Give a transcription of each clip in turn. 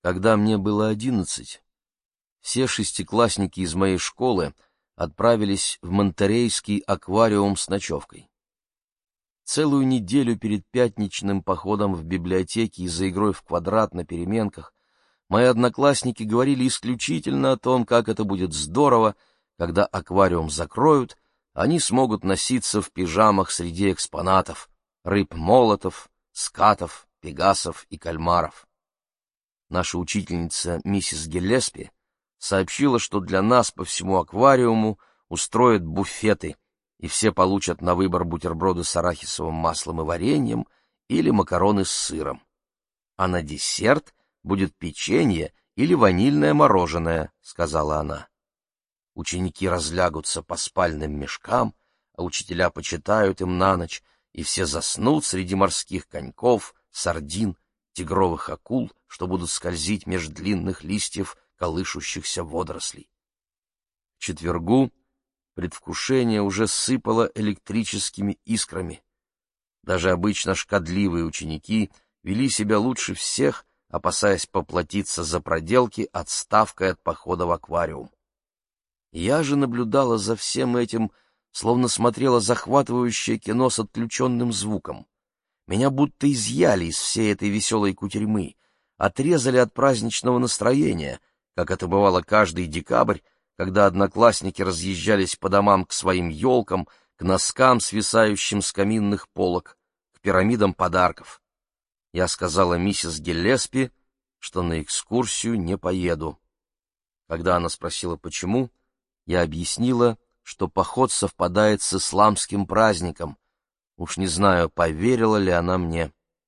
Когда мне было 11, все шестиклассники из моей школы отправились в Монтерейский аквариум с ночевкой. Целую неделю перед пятничным походом в библиотеке и за игрой в квадрат на переменках мои одноклассники говорили исключительно о том, как это будет здорово, когда аквариум закроют, они смогут носиться в пижамах среди экспонатов — рыб-молотов, скатов, пегасов и кальмаров. Наша учительница миссис Гиллеспи сообщила, что для нас по всему аквариуму устроят буфеты, и все получат на выбор бутерброды с арахисовым маслом и вареньем или макароны с сыром. А на десерт будет печенье или ванильное мороженое, — сказала она. Ученики разлягутся по спальным мешкам, а учителя почитают им на ночь, и все заснут среди морских коньков, сардин, тигровых акул, что будут скользить меж длинных листьев колышущихся водорослей. В четвергу предвкушение уже сыпало электрическими искрами. Даже обычно шкодливые ученики вели себя лучше всех, опасаясь поплатиться за проделки отставкой от похода в аквариум. Я же наблюдала за всем этим, словно смотрела захватывающее кино с отключенным звуком. Меня будто изъяли из всей этой веселой кутерьмы, отрезали от праздничного настроения, как это бывало каждый декабрь, когда одноклассники разъезжались по домам к своим елкам, к носкам, свисающим с каминных полок, к пирамидам подарков. Я сказала миссис Гиллеспи, что на экскурсию не поеду. Когда она спросила, почему, я объяснила, что поход совпадает с исламским праздником. Уж не знаю, поверила ли она мне.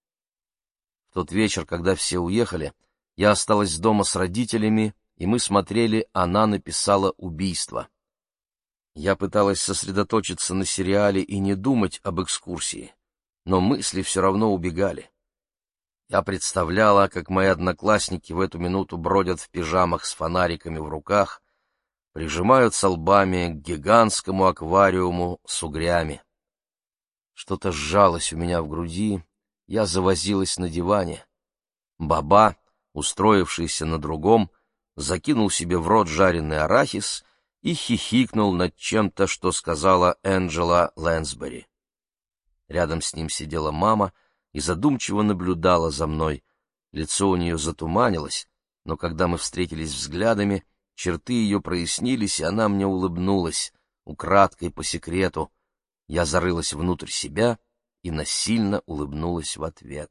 В тот вечер, когда все уехали, я осталась дома с родителями, и мы смотрели «Она написала убийство». Я пыталась сосредоточиться на сериале и не думать об экскурсии, но мысли все равно убегали. Я представляла, как мои одноклассники в эту минуту бродят в пижамах с фонариками в руках, прижимаются лбами к гигантскому аквариуму с угрями. Что-то сжалось у меня в груди, я завозилась на диване. Баба, устроившийся на другом, закинул себе в рот жареный арахис и хихикнул над чем-то, что сказала Энджела Лэнсбери. Рядом с ним сидела мама и задумчиво наблюдала за мной. Лицо у нее затуманилось, но когда мы встретились взглядами, черты ее прояснились, и она мне улыбнулась, украдкой по секрету. Я зарылась внутрь себя и насильно улыбнулась в ответ.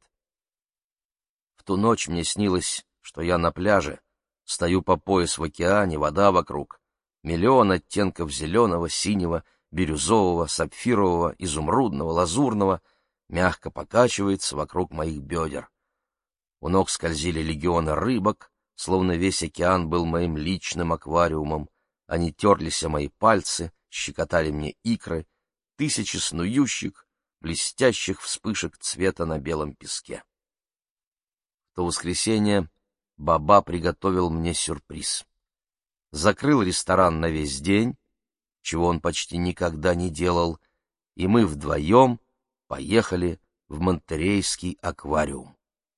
В ту ночь мне снилось, что я на пляже, стою по пояс в океане, вода вокруг, миллион оттенков зеленого, синего, бирюзового, сапфирового, изумрудного, лазурного мягко покачивается вокруг моих бедер. У ног скользили легионы рыбок, словно весь океан был моим личным аквариумом. Они терлись о мои пальцы, щекотали мне икры, тысячи снующих, блестящих вспышек цвета на белом песке. В то воскресенье Баба приготовил мне сюрприз. Закрыл ресторан на весь день, чего он почти никогда не делал, и мы вдвоем поехали в Монтерейский аквариум.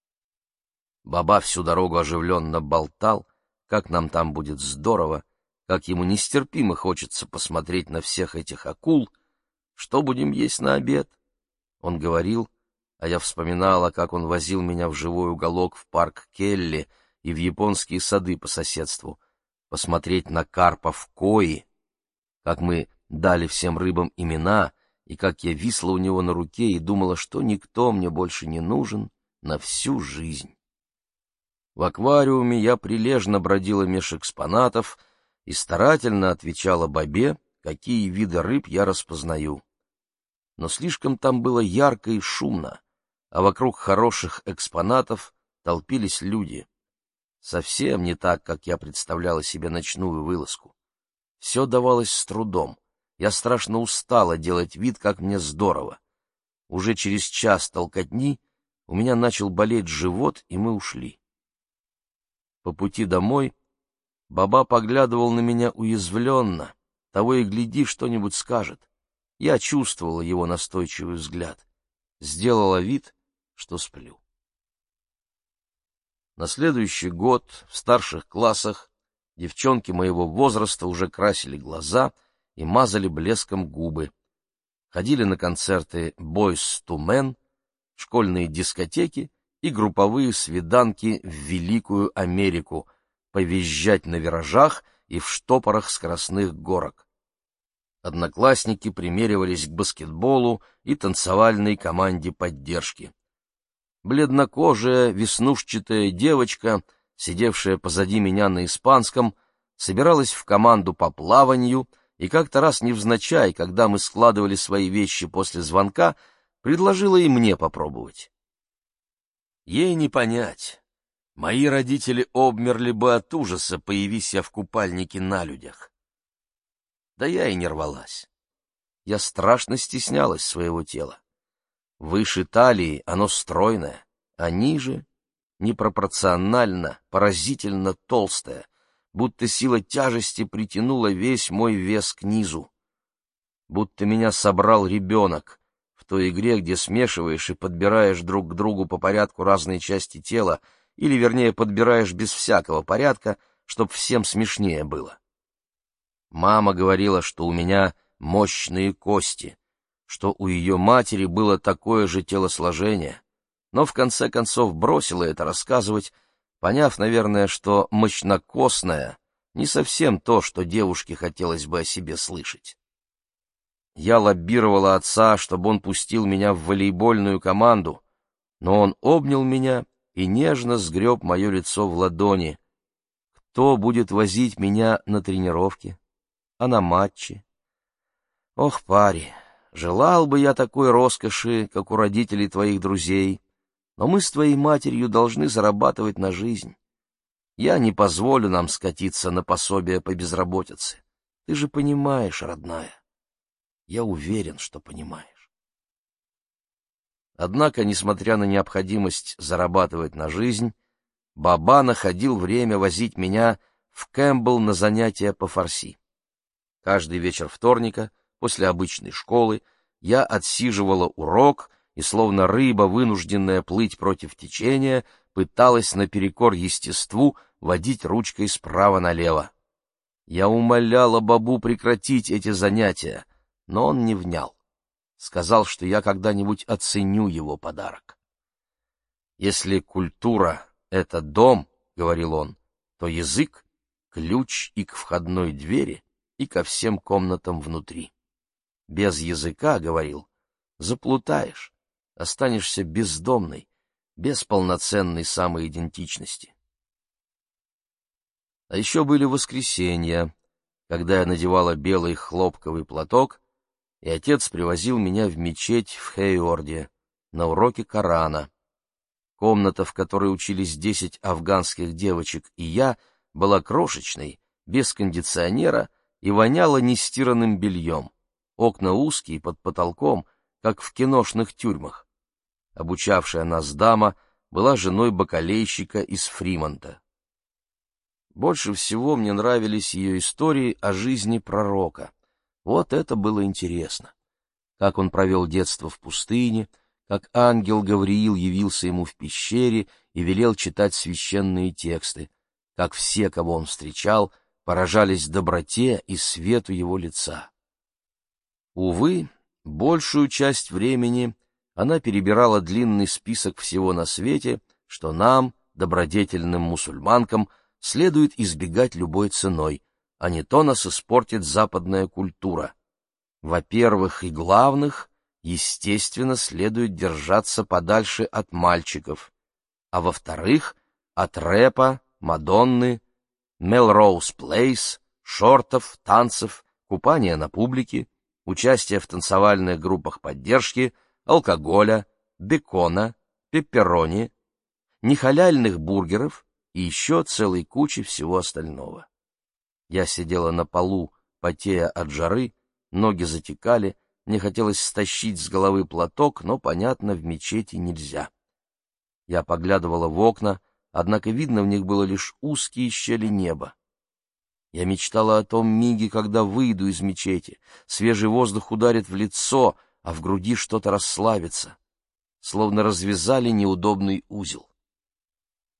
Баба всю дорогу оживленно болтал, как нам там будет здорово, как ему нестерпимо хочется посмотреть на всех этих акул, что будем есть на обед. Он говорил, а я вспоминала, как он возил меня в живой уголок в парк Келли и в японские сады по соседству, посмотреть на карпов кои, как мы дали всем рыбам имена, и как я висла у него на руке и думала, что никто мне больше не нужен на всю жизнь. В аквариуме я прилежно бродила меж экспонатов и старательно отвечала Бабе, какие виды рыб я распознаю. Но слишком там было ярко и шумно, а вокруг хороших экспонатов толпились люди. Совсем не так, как я представляла себе ночную вылазку. Все давалось с трудом. Я страшно устала делать вид, как мне здорово. Уже через час толкотни у меня начал болеть живот, и мы ушли. По пути домой Баба поглядывал на меня уязвленно, того и гляди, что-нибудь скажет. Я чувствовала его настойчивый взгляд, сделала вид, что сплю. На следующий год в старших классах девчонки моего возраста уже красили глаза и мазали блеском губы, ходили на концерты Boyz II Men, школьные дискотеки и групповые свиданки в Великую Америку, повизжать на виражах и в штопорах скоростных горок. Одноклассники примеривались к баскетболу и танцевальной команде поддержки. Бледнокожая, веснушчатая девочка, сидевшая позади меня на испанском, собиралась в команду по плаванию и как-то раз невзначай, когда мы складывали свои вещи после звонка, предложила и мне попробовать. Ей не понять. Мои родители обмерли бы от ужаса, появись я в купальнике на людях. Да я и не рвалась. Я страшно стеснялась своего тела. Выше талии оно стройное, а ниже — непропорционально, поразительно толстое, будто сила тяжести притянула весь мой вес к низу. Будто меня собрал ребенок в той игре, где смешиваешь и подбираешь друг к другу по порядку разные части тела, или, вернее, подбираешь без всякого порядка, чтоб всем смешнее было. Мама говорила, что у меня мощные кости, что у ее матери было такое же телосложение, но в конце концов бросила это рассказывать, поняв, наверное, что мощнокосная не совсем то, что девушке хотелось бы о себе слышать. Я лоббировала отца, чтобы он пустил меня в волейбольную команду, но он обнял меня и нежно сгреб мое лицо в ладони. Кто будет возить меня на тренировки, а на матчи? Ох, пари, желал бы я такой роскоши, как у родителей твоих друзей, но мы с твоей матерью должны зарабатывать на жизнь. Я не позволю нам скатиться на пособие по безработице. Ты же понимаешь, родная. Я уверен, что понимаешь. Однако, несмотря на необходимость зарабатывать на жизнь, Баба находил время возить меня в Кэмпбелл на занятия по фарси. Каждый вечер вторника, после обычной школы, я отсиживала урок и, словно рыба, вынужденная плыть против течения, пыталась наперекор естеству водить ручкой справа налево. Я умоляла Бабу прекратить эти занятия, но он не внял. Сказал, что я когда-нибудь оценю его подарок. «Если культура — это дом, — говорил он, — то язык — ключ и к входной двери, и ко всем комнатам внутри. Без языка, — говорил, — заплутаешь, останешься бездомной, без полноценной самоидентичности». А еще были воскресенья, когда я надевала белый хлопковый платок, и отец привозил меня в мечеть в Хейворде на уроки Корана. Комната, в которой учились 10 афганских девочек, и я, была крошечной, без кондиционера и воняла нестиранным бельем. Окна узкие, под потолком, как в киношных тюрьмах. Обучавшая нас дама была женой бакалейщика из Фримонта. Больше всего мне нравились ее истории о жизни пророка. Вот это было интересно. Как он провел детство в пустыне, как ангел Гавриил явился ему в пещере и велел читать священные тексты, как все, кого он встречал, поражались доброте и свету его лица. Увы, большую часть времени она перебирала длинный список всего на свете, что нам, добродетельным мусульманкам, следует избегать любой ценой, а не то нас испортит западная культура. Во-первых и главных, естественно, следует держаться подальше от мальчиков, а во-вторых, от рэпа, Мадонны, Мелроуз Плейс, шортов, танцев, купания на публике, участия в танцевальных группах поддержки, алкоголя, бекона, пепперони, нехаляльных бургеров и еще целой кучи всего остального. Я сидела на полу, потея от жары, ноги затекали, мне хотелось стащить с головы платок, но, понятно, в мечети нельзя. Я поглядывала в окна, однако видно в них было лишь узкие щели неба. Я мечтала о том миге, когда выйду из мечети, свежий воздух ударит в лицо, а в груди что-то расслабится, словно развязали неудобный узел.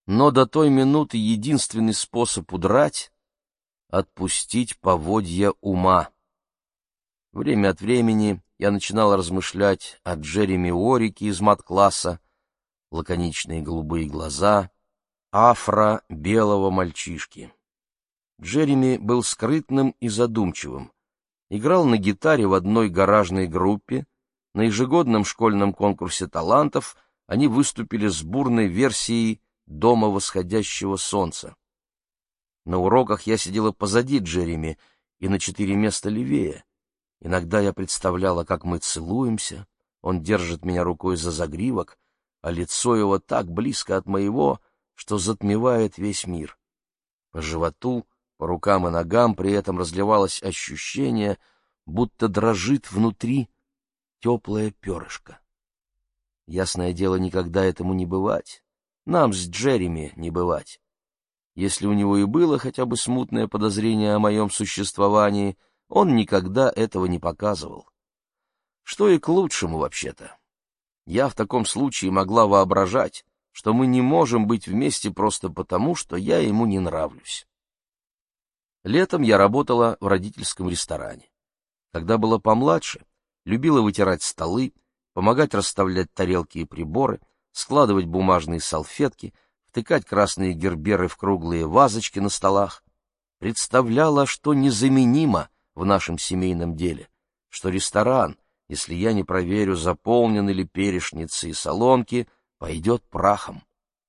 Но до той минуты единственный способ удрать — отпустить поводья ума. Время от времени я начинал размышлять о Джереми Уоррике из мат-класса, лаконичные голубые глаза, афро белого мальчишки. Джереми был скрытным и задумчивым. Играл на гитаре в одной гаражной группе. На ежегодном школьном конкурсе талантов они выступили с бурной версией «Дома восходящего солнца». На уроках я сидела позади Джереми и на 4 места левее. Иногда я представляла, как мы целуемся, он держит меня рукой за загривок, а лицо его так близко от моего, что затмевает весь мир. По животу, по рукам и ногам при этом разливалось ощущение, будто дрожит внутри теплое перышко. Ясное дело, никогда этому не бывать. Нам с Джереми не бывать. Если у него и было хотя бы смутное подозрение о моем существовании, он никогда этого не показывал. Что и к лучшему, вообще-то. Я в таком случае могла воображать, что мы не можем быть вместе просто потому, что я ему не нравлюсь. Летом я работала в родительском ресторане. Когда была помладше, любила вытирать столы, помогать расставлять тарелки и приборы, складывать бумажные салфетки, втыкать красные герберы в круглые вазочки на столах. Представляла, что незаменимо в нашем семейном деле, что ресторан, если я не проверю, заполнены ли перечницы и солонки, пойдет прахом.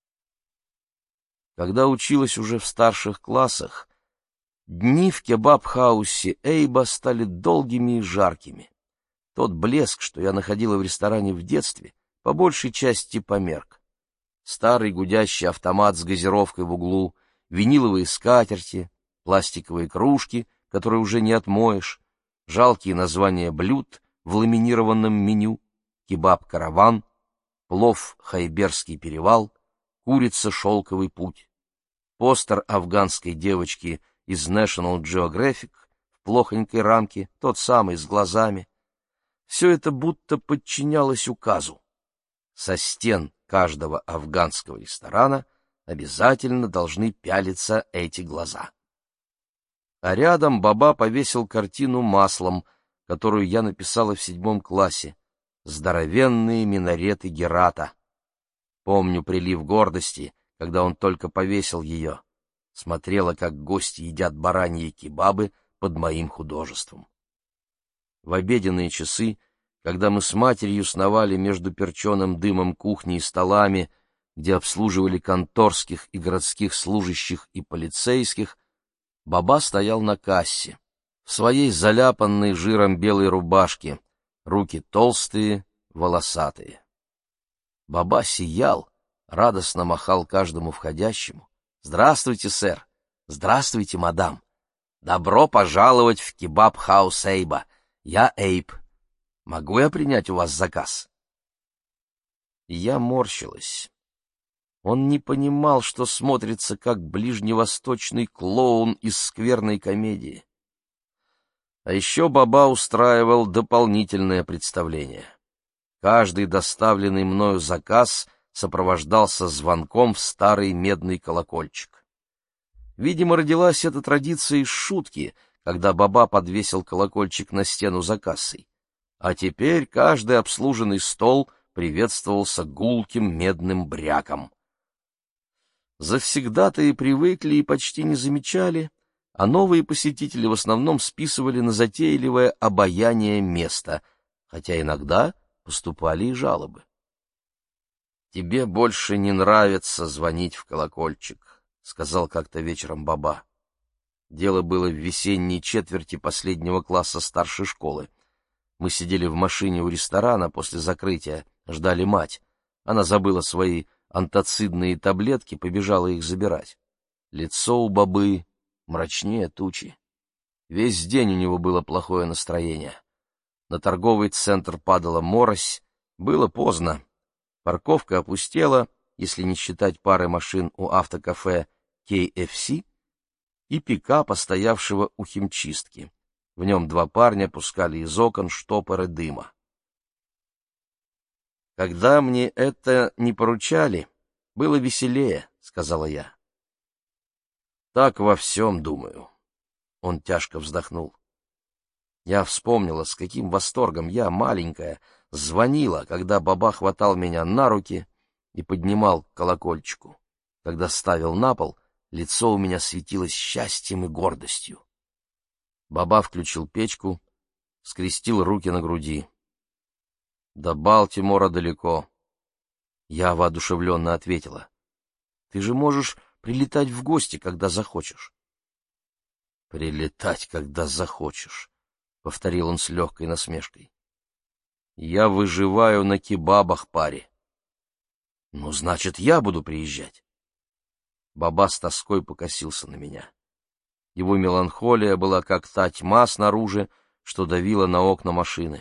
Когда училась уже в старших классах, дни в кебаб-хаусе Эйба стали долгими и жаркими. Тот блеск, что я находила в ресторане в детстве, по большей части померк. Старый гудящий автомат с газировкой в углу, виниловые скатерти, пластиковые кружки, которые уже не отмоешь, жалкие названия блюд в ламинированном меню, кебаб-караван, плов «Хайберский перевал», курица «Шелковый путь», постер афганской девочки из National Geographic в плохонькой рамке, тот самый с глазами. Все это будто подчинялось указу. Со стен каждого афганского ресторана обязательно должны пялиться эти глаза. А рядом Баба повесил картину маслом, которую я написала в 7 классе, «Здоровенные минареты Герата». Помню прилив гордости, когда он только повесил ее. Смотрела, как гости едят бараньи кебабы под моим художеством. В обеденные часы, когда мы с матерью сновали между перченым дымом кухни и столами, где обслуживали конторских и городских служащих и полицейских, Баба стоял на кассе, в своей заляпанной жиром белой рубашке, руки толстые, волосатые. Баба сиял, радостно махал каждому входящему. «Здравствуйте, сэр! Здравствуйте, мадам! Добро пожаловать в кебаб-хаус Эйба! Я Эйб. Могу я принять у вас заказ?» Я морщилась. Он не понимал, что смотрится как ближневосточный клоун из скверной комедии. А еще Баба устраивал дополнительное представление. Каждый доставленный мною заказ сопровождался звонком в старый медный колокольчик. Видимо, родилась эта традиция из шутки, когда Баба подвесил колокольчик на стену за кассой. А теперь каждый обслуженный стол приветствовался гулким медным бряком. Завсегдатаи привыкли и почти не замечали, а новые посетители в основном списывали на затейливое обаяние места, хотя иногда поступали и жалобы. «Тебе больше не нравится звонить в колокольчик», — сказал как-то вечером Баба. Дело было в весенней четверти последнего класса старшей школы. Мы сидели в машине у ресторана после закрытия, ждали мать. Она забыла свои антацидные таблетки, побежала их забирать. Лицо у Бабы мрачнее тучи. Весь день у него было плохое настроение. На торговый центр падала морось, было поздно. Парковка опустела, если не считать пары машин у автокафе KFC и пикапа, стоявшего у химчистки. В нем 2 парня пускали из окон штопоры дыма. Когда мне это не поручали, было веселее, сказала я. Так во всем думаю. Он тяжко вздохнул. Я вспомнила, с каким восторгом я, маленькая, звонила, когда баба хватал меня на руки и поднимал к колокольчику. Когда ставил на пол, лицо у меня светилось счастьем и гордостью. Баба включил печку, скрестил руки на груди. До Балтимора далеко. Я воодушевленно ответила. Ты же можешь прилетать в гости, когда захочешь. Прилетать, когда захочешь, — повторил он с легкой насмешкой. Я выживаю на кебабах, паре. Ну, значит, я буду приезжать. Баба с тоской покосился на меня. Его меланхолия была как та тьма снаружи, что давила на окна машины.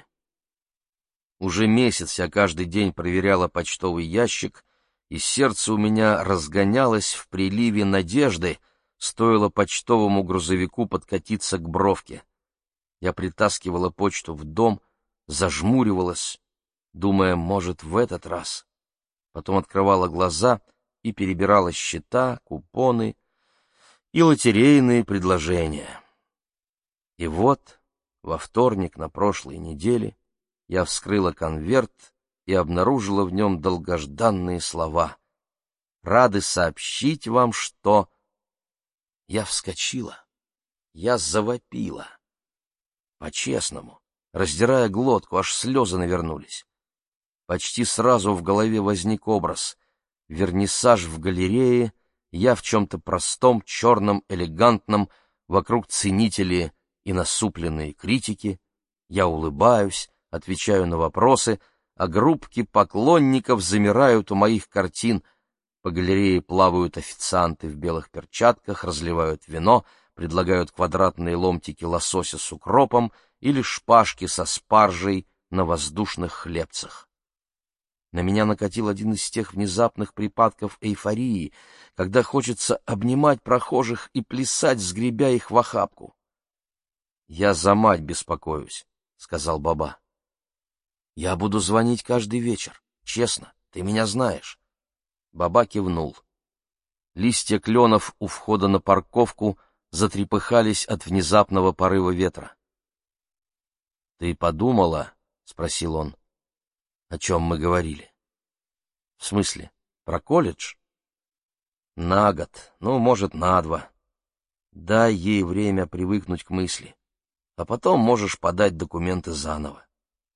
Уже месяц я каждый день проверяла почтовый ящик, и сердце у меня разгонялось в приливе надежды, стоило почтовому грузовику подкатиться к бровке. Я притаскивала почту в дом, зажмуривалась, думая, может, в этот раз. Потом открывала глаза и перебирала счета, купоны и лотерейные предложения. И вот во вторник на прошлой неделе я вскрыла конверт и обнаружила в нем долгожданные слова. «Рады сообщить вам, что...» Я вскочила, я завопила. По-честному, раздирая глотку, аж слезы навернулись. Почти сразу в голове возник образ. Вернисаж в галерее, я в чем-то простом, черном, элегантном, вокруг ценители и насупленные критики. Я улыбаюсь, отвечаю на вопросы, а группки поклонников замирают у моих картин. По галерее плавают официанты в белых перчатках, разливают вино, предлагают квадратные ломтики лосося с укропом или шпажки со спаржей на воздушных хлебцах. На меня накатил один из тех внезапных припадков эйфории, когда хочется обнимать прохожих и плясать, сгребя их в охапку. — Я за мать беспокоюсь, — сказал баба. — Я буду звонить каждый вечер, честно, ты меня знаешь. Баба кивнул. Листья кленов у входа на парковку затрепыхались от внезапного порыва ветра. — Ты подумала, — спросил он, — о чем мы говорили? — В смысле, про колледж? — На год, ну, может, на 2. Дай ей время привыкнуть к мысли, а потом можешь подать документы заново.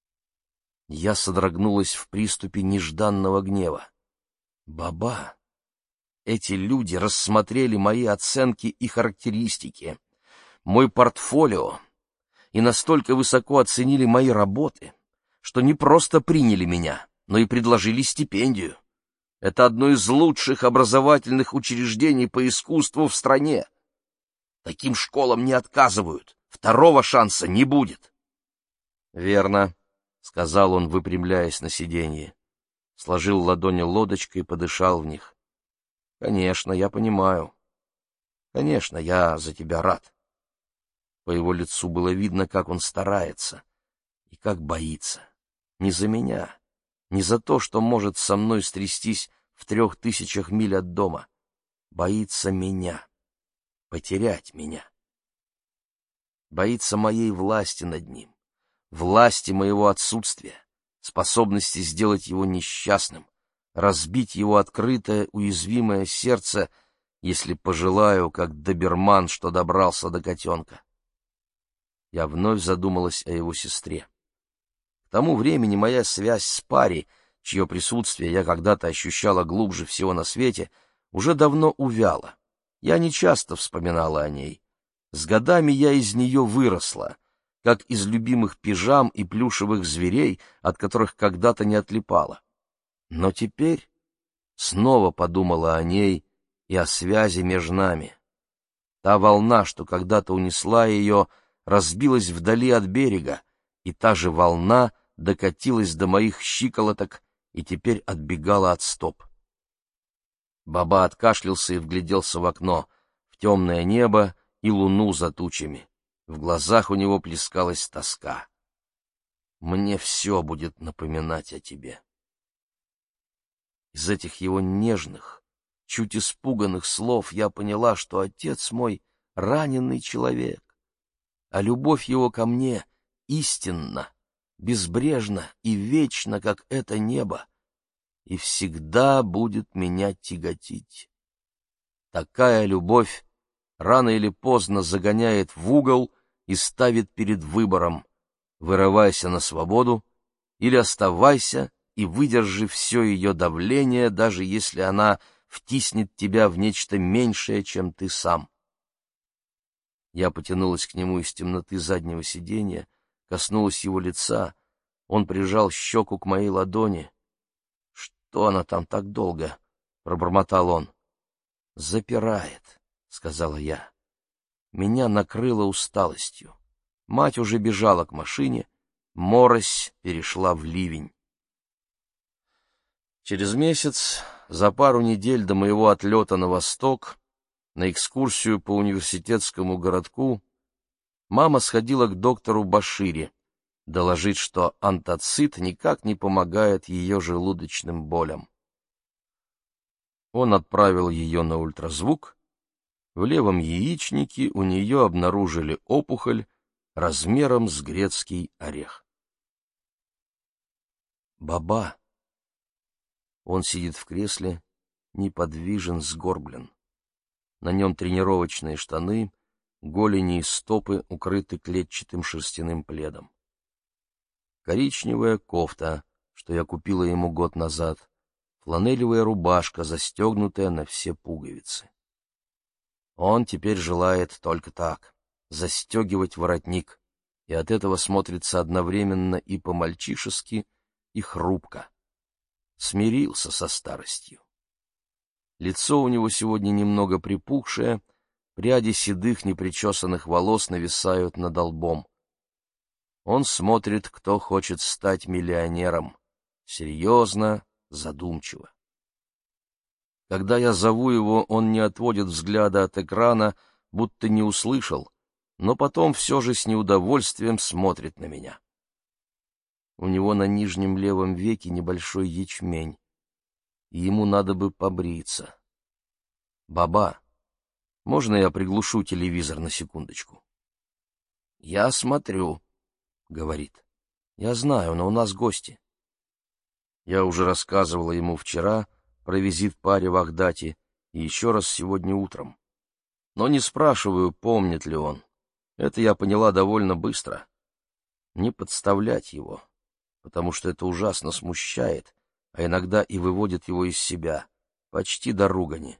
Я содрогнулась в приступе нежданного гнева. Баба, эти люди рассмотрели мои оценки и характеристики, мой портфолио, и настолько высоко оценили мои работы, что не просто приняли меня, но и предложили стипендию. Это одно из лучших образовательных учреждений по искусству в стране. Таким школам не отказывают, второго шанса не будет. — Верно, — сказал он, выпрямляясь на сиденье. Сложил ладони лодочкой и подышал в них. — Конечно, я понимаю. Конечно, я за тебя рад. По его лицу было видно, как он старается и как боится. Не за меня, не за то, что может со мной стрястись в 3000 миль от дома. Боится меня, потерять меня. Боится моей власти над ним, власти моего отсутствия, способности сделать его несчастным, разбить его открытое, уязвимое сердце, если пожелаю, как доберман, что добрался до котенка. Я вновь задумалась о его сестре. К тому времени моя связь с Пари, чье присутствие я когда-то ощущала глубже всего на свете, уже давно увяла. Я нечасто вспоминала о ней. С годами я из нее выросла, как из любимых пижам и плюшевых зверей, от которых когда-то не отлипала. Но теперь снова подумала о ней и о связи между нами. Та волна, что когда-то унесла ее, разбилась вдали от берега, и та же волна докатилась до моих щиколоток и теперь отбегала от стоп. Баба откашлялся и вгляделся в окно, в темное небо и луну за тучами. В глазах у него плескалась тоска. Мне все будет напоминать о тебе. Из этих его нежных, чуть испуганных слов я поняла, что отец мой — раненый человек, а любовь его ко мне истинна, безбрежна и вечна, как это небо, и всегда будет меня тяготить. Такая любовь рано или поздно загоняет в угол и ставит перед выбором: вырывайся на свободу или оставайся и выдержи все ее давление, даже если она втиснет тебя в нечто меньшее, чем ты сам. Я потянулась к нему из темноты заднего сиденья, коснулась его лица. Он прижал щеку к моей ладони. — Что она там так долго? — пробормотал он. — Запирает, — сказала я. Меня накрыло усталостью. Мать уже бежала к машине, морось перешла в ливень. Через месяц, за пару недель до моего отлета на восток, на экскурсию по университетскому городку, мама сходила к доктору Башири доложить, что антацид никак не помогает ее желудочным болям. Он отправил ее на ультразвук. В левом яичнике у нее обнаружили опухоль размером с грецкий орех. Баба. Он сидит в кресле, неподвижен, сгорблен. На нем тренировочные штаны, голени и стопы укрыты клетчатым шерстяным пледом. Коричневая кофта, что я купила ему год назад, фланелевая рубашка, застегнутая на все пуговицы. Он теперь желает только так — застегивать воротник, и от этого смотрится одновременно и по-мальчишески, и хрупко. Смирился со старостью. Лицо у него сегодня немного припухшее, пряди седых непричесанных волос нависают над лбом. Он смотрит, кто хочет стать миллионером, серьезно, задумчиво. Когда я зову его, он не отводит взгляда от экрана, будто не услышал, но потом все же с неудовольствием смотрит на меня. У него на нижнем левом веке небольшой ячмень, и ему надо бы побриться. «Баба, можно я приглушу телевизор на секундочку?» «Я смотрю», — говорит. «Я знаю, но у нас гости». Я уже рассказывала ему вчера про визит паре в Агдате и еще раз сегодня утром. Но не спрашиваю, помнит ли он. Это я поняла довольно быстро. Не подставлять его, потому что это ужасно смущает, а иногда и выводит его из себя, почти до ругани.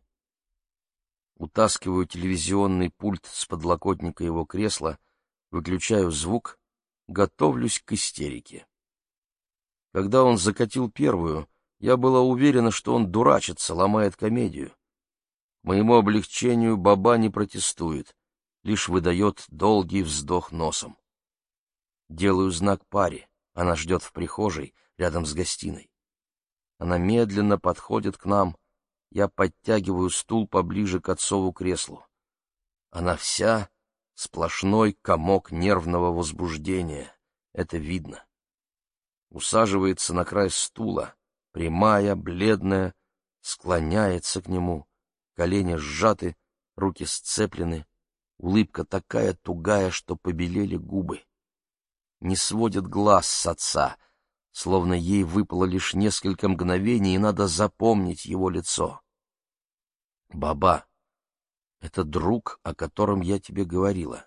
Утаскиваю телевизионный пульт с подлокотника его кресла, выключаю звук, готовлюсь к истерике. Когда он закатил первую, я была уверена, что он дурачится, ломает комедию. К моему облегчению баба не протестует, лишь выдает долгий вздох носом. Делаю знак паре, она ждет в прихожей, рядом с гостиной. Она медленно подходит к нам, я подтягиваю стул поближе к отцову креслу. Она вся сплошной комок нервного возбуждения, это видно. Усаживается на край стула, прямая, бледная, склоняется к нему, колени сжаты, руки сцеплены, улыбка такая тугая, что побелели губы. Не сводит глаз с отца, словно ей выпало лишь несколько мгновений, и надо запомнить его лицо. «Баба, это друг, о котором я тебе говорила».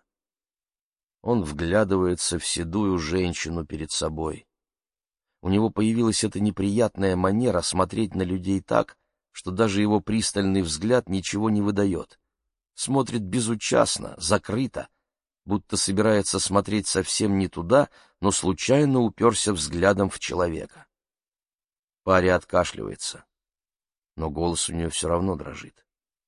Он вглядывается в седую женщину перед собой. У него появилась эта неприятная манера смотреть на людей так, что даже его пристальный взгляд ничего не выдает. Смотрит безучастно, закрыто, будто собирается смотреть совсем не туда, но случайно уперся взглядом в человека. Паря откашливается, но голос у нее все равно дрожит.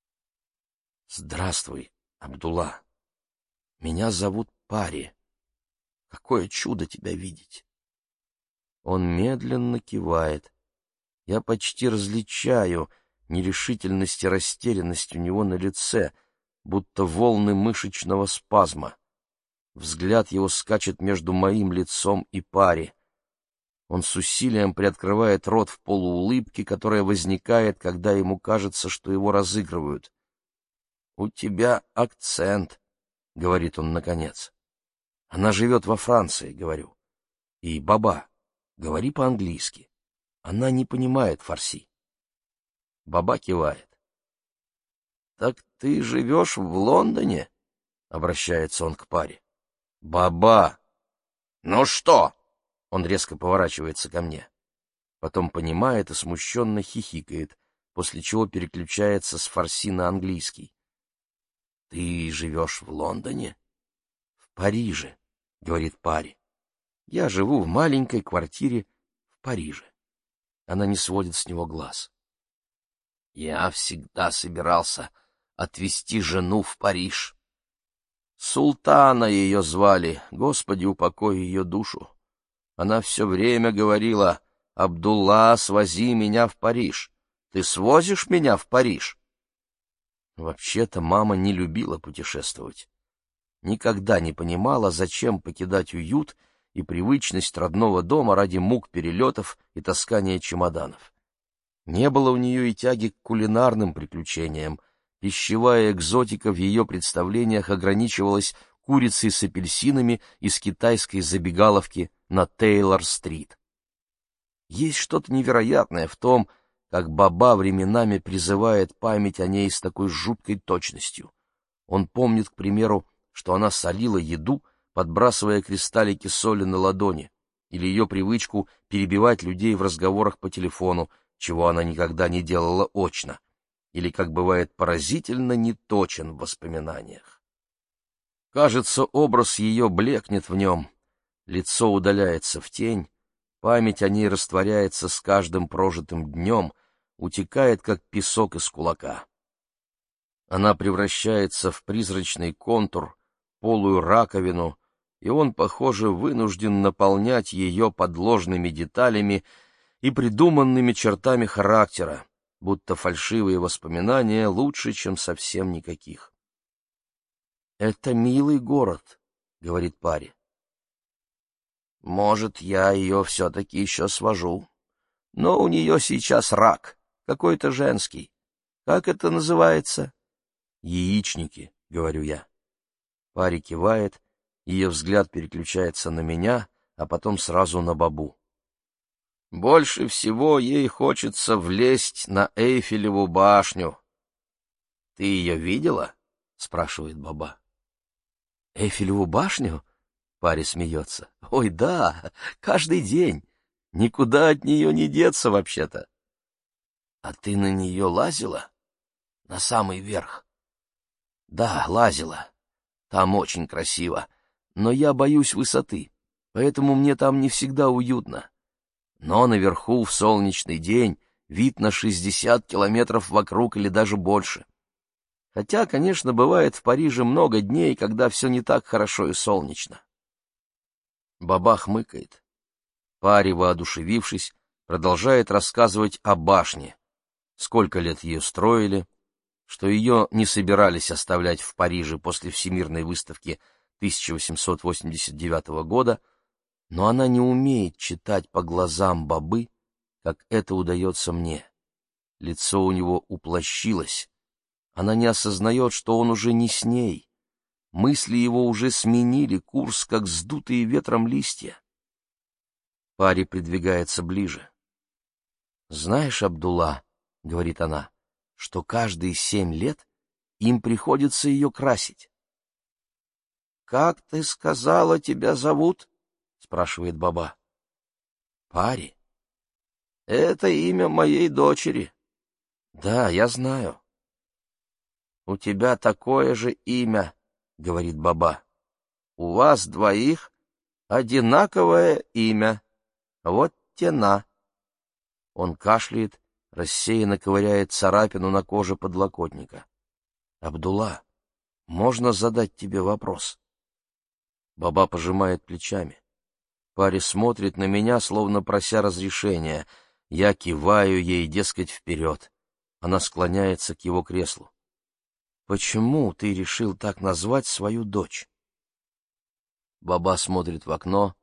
«Здравствуй, Абдулла. Меня зовут Пари. Какое чудо тебя видеть!» Он медленно кивает. Я почти различаю нерешительность и растерянность у него на лице, будто волны мышечного спазма. Взгляд его скачет между моим лицом и Пари. Он с усилием приоткрывает рот в полуулыбке, которая возникает, когда ему кажется, что его разыгрывают. «У тебя акцент», — говорит он наконец. «Она живет во Франции», — говорю. «И, Баба, говори по-английски. Она не понимает фарси». Баба кивает. «Так ты живешь в Лондоне?» — обращается он к паре. «Баба!» «Ну что?» — он резко поворачивается ко мне. Потом понимает и смущенно хихикает, после чего переключается с фарси на английский. «Ты живешь в Лондоне?» «В Париже», — говорит паре. «Я живу в маленькой квартире в Париже». Она не сводит с него глаз. «Я всегда собирался отвезти жену в Париж. Султана ее звали, Господи, упокой ее душу. Она все время говорила: «Абдулла, свози меня в Париж. Ты свозишь меня в Париж?» Вообще-то мама не любила путешествовать. Никогда не понимала, зачем покидать уют и привычность родного дома ради мук перелетов и таскания чемоданов. Не было у нее и тяги к кулинарным приключениям. Пищевая экзотика в ее представлениях ограничивалась курицей с апельсинами из китайской забегаловки на Тейлор-стрит. Есть что-то невероятное в том, как Баба временами призывает память о ней с такой жуткой точностью. Он помнит, к примеру, что она солила еду, подбрасывая кристаллики соли на ладони, или ее привычку перебивать людей в разговорах по телефону, чего она никогда не делала очно, или, как бывает, поразительно неточен в воспоминаниях. Кажется, образ ее блекнет в нем, лицо удаляется в тень, память о ней растворяется с каждым прожитым днем, утекает, как песок из кулака. Она превращается в призрачный контур, полую раковину, и он, похоже, вынужден наполнять ее подложными деталями и придуманными чертами характера, будто фальшивые воспоминания лучше, чем совсем никаких. «Это милый город», — говорит паре. «Может, я ее все-таки еще свожу. Но у нее сейчас рак, какой-то женский. Как это называется?» «Яичники», — говорю я. Паре кивает, ее взгляд переключается на меня, а потом сразу на Бабу. «Больше всего ей хочется влезть на Эйфелеву башню». «Ты ее видела?» — спрашивает Баба. «Эйфелеву башню?» — паре смеется. «Ой, да, каждый день. Никуда от нее не деться вообще-то». «А ты на нее лазила? На самый верх?» «Да, лазила. Там очень красиво. Но я боюсь высоты, поэтому мне там не всегда уютно. Но наверху в солнечный день вид на 60 километров вокруг или даже больше. Хотя, конечно, бывает в Париже много дней, когда все не так хорошо и солнечно». Баба хмыкает. Паре, воодушевившись, продолжает рассказывать о башне, сколько лет ее строили, что ее не собирались оставлять в Париже после Всемирной выставки 1889 года, но она не умеет читать по глазам Бабы, как это удается мне. Лицо у него уплощилось. Она не осознает, что он уже не с ней. Мысли его уже сменили курс, как сдутые ветром листья. Паре придвигается ближе. «Знаешь, Абдулла, — говорит она, — что каждые 7 лет им приходится ее красить». «Как ты сказала, тебя зовут?» — спрашивает Баба. «Паре». «Это имя моей дочери». «Да, я знаю». «У тебя такое же имя, — говорит Баба. У вас двоих одинаковое имя. Вот тена». Он кашляет, рассеянно ковыряет царапину на коже подлокотника. «Абдулла, можно задать тебе вопрос?» Баба пожимает плечами. Паре смотрит на меня, словно прося разрешения. Я киваю ей, дескать, вперед. Она склоняется к его креслу. «Почему ты решил так назвать свою дочь?» Баба смотрит в окно,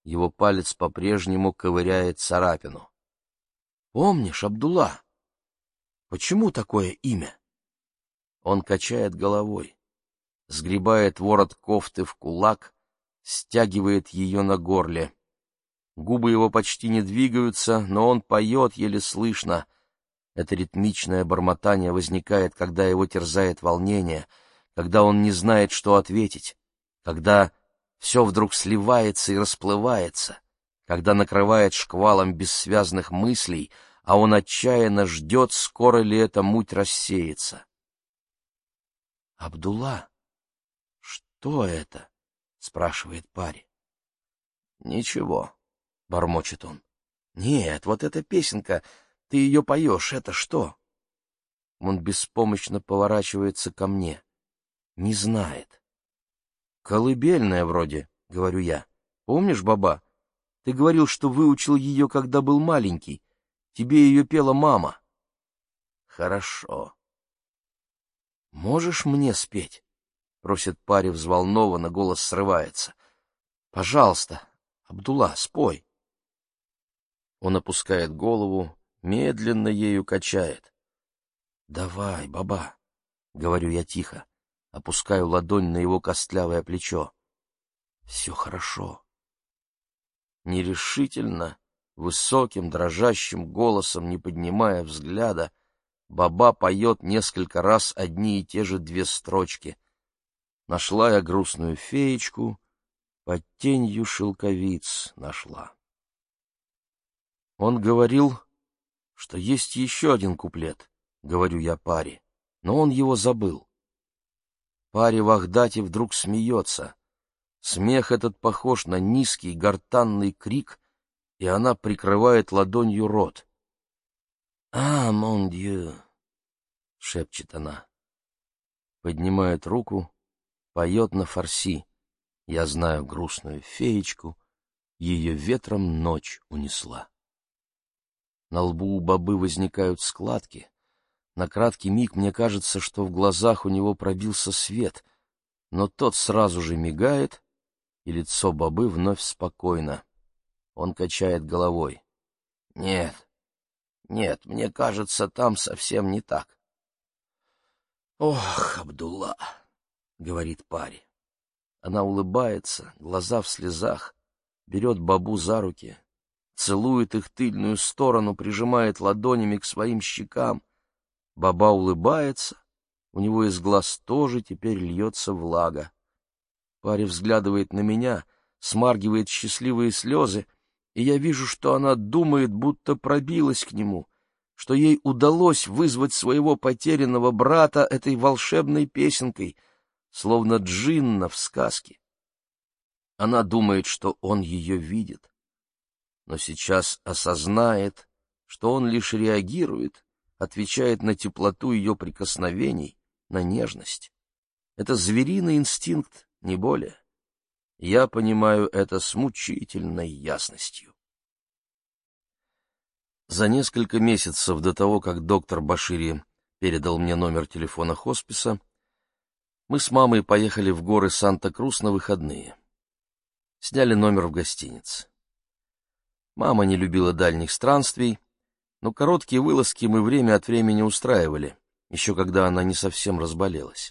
Его палец по-прежнему ковыряет царапину. «Помнишь, Абдулла? Почему такое имя?» Он качает головой, сгребает ворот кофты в кулак, стягивает ее на горле. Губы его почти не двигаются, но он поет еле слышно. Это ритмичное бормотание возникает, когда его терзает волнение, когда он не знает, что ответить, когда все вдруг сливается и расплывается, когда накрывает шквалом бессвязных мыслей, а он отчаянно ждет, скоро ли эта муть рассеется. «Абдулла, что это?» — спрашивает парень. «Ничего», — бормочет он. «Нет, вот эта песенка, ты ее поешь, это что?» Он беспомощно поворачивается ко мне. Не знает. «Колыбельная вроде», — говорю я. «Помнишь, баба? Ты говорил, что выучил ее, когда был маленький. Тебе ее пела мама». «Хорошо». «Можешь мне спеть?» — просит парень взволнованно, голос срывается. «Пожалуйста, Абдулла, спой». Он опускает голову, медленно ею качает. «Давай, баба», — говорю я тихо, опускаю ладонь на его костлявое плечо. «Все хорошо». Нерешительно, высоким, дрожащим голосом, не поднимая взгляда, баба поет несколько раз одни и те же две строчки. Нашла я грустную феечку, под тенью шелковиц нашла. Он говорил, что есть еще один куплет, говорю я паре, но он его забыл. Паре Вахдати вдруг смеется. Смех этот похож на низкий гортанный крик, и она прикрывает ладонью рот. «А, мон дью!» — шепчет она. Поднимает руку, поет на фарси. Я знаю грустную феечку, ее ветром ночь унесла. На лбу у бабы возникают складки. На краткий миг мне кажется, что в глазах у него пробился свет, но тот сразу же мигает, и лицо бабы вновь спокойно. Он качает головой. «Нет, нет, мне кажется, там совсем не так». «Ох, Абдулла», — говорит парень. Она улыбается, глаза в слезах, берет бабу за руки, целует их тыльную сторону, прижимает ладонями к своим щекам. Баба улыбается, у него из глаз тоже теперь льется влага. Парень взглядывает на меня, смаргивает счастливые слезы, и я вижу, что она думает, будто пробилась к нему, что ей удалось вызвать своего потерянного брата этой волшебной песенкой, словно джинна в сказке. Она думает, что он ее видит, но сейчас осознает, что он лишь реагирует, отвечает на теплоту ее прикосновений, на нежность. Это звериный инстинкт, не более. Я понимаю это с мучительной ясностью. За несколько месяцев до того, как доктор Башири передал мне номер телефона хосписа, мы с мамой поехали в горы Санта-Крус на выходные. Сняли номер в гостинице. Мама не любила дальних странствий, но короткие вылазки мы время от времени устраивали, еще когда она не совсем разболелась.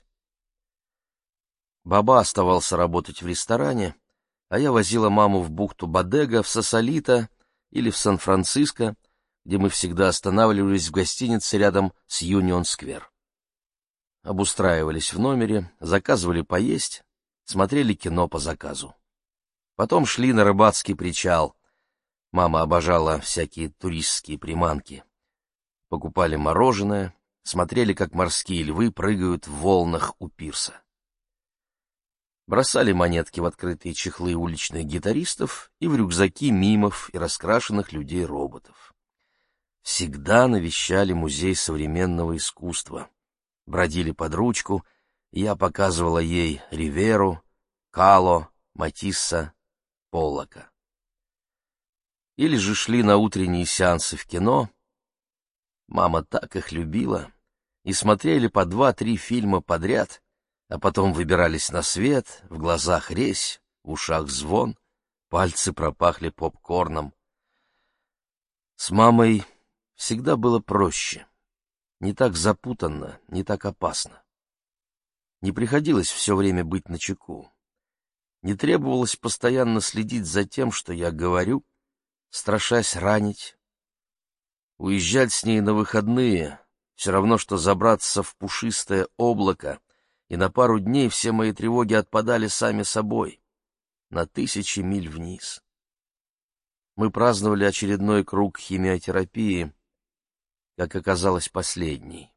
Баба оставался работать в ресторане, а я возила маму в бухту Бодега, в Сосолито или в Сан-Франциско, где мы всегда останавливались в гостинице рядом с Юнион-сквер. Обустраивались в номере, заказывали поесть, смотрели кино по заказу. Потом шли на рыбацкий причал. Мама обожала всякие туристские приманки. Покупали мороженое, смотрели, как морские львы прыгают в волнах у пирса. Бросали монетки в открытые чехлы уличных гитаристов и в рюкзаки мимов и раскрашенных людей-роботов. Всегда навещали музей современного искусства. Бродили под ручку, и я показывала ей Риверу, Кало, Матисса, Поллока. Или же шли на утренние сеансы в кино. Мама так их любила, и смотрели по 2-3 фильма подряд, а потом выбирались на свет, в глазах резь, в ушах звон, Пальцы пропахли попкорном. С мамой всегда было проще. Не так запутанно, не так опасно. Не приходилось все время быть начеку. Не требовалось постоянно следить за тем, что я говорю, страшась ранить. Уезжать с ней на выходные — все равно, что забраться в пушистое облако, и на пару дней все мои тревоги отпадали сами собой, на 1000 миль вниз. Мы праздновали очередной круг химиотерапии, как оказалось, последний.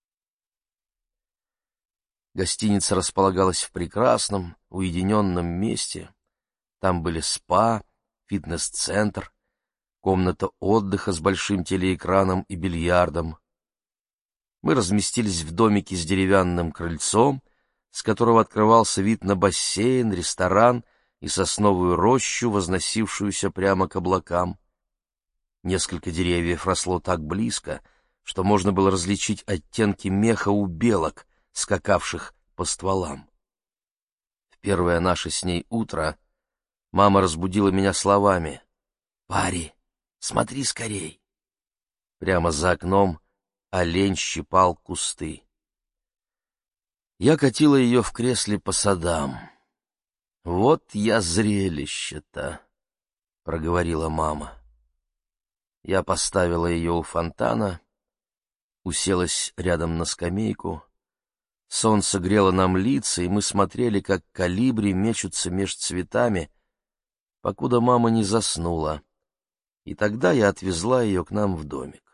Гостиница располагалась в прекрасном, уединенном месте. Там были спа, фитнес-центр, комната отдыха с большим телеэкраном и бильярдом. Мы разместились в домике с деревянным крыльцом, с которого открывался вид на бассейн, ресторан и сосновую рощу, возносившуюся прямо к облакам. Несколько деревьев росло так близко, что можно было различить оттенки меха у белок, скакавших по стволам. В первое наше с ней утро мама разбудила меня словами: «Пари, смотри скорей!» Прямо за окном олень щипал кусты. Я катила ее в кресле по садам. «Вот я зрелище-то!» — проговорила мама. Я поставила ее у фонтана, уселась рядом на скамейку. Солнце грело нам лица, и мы смотрели, как колибри мечутся меж цветами, покуда мама не заснула, и тогда я отвезла ее к нам в домик.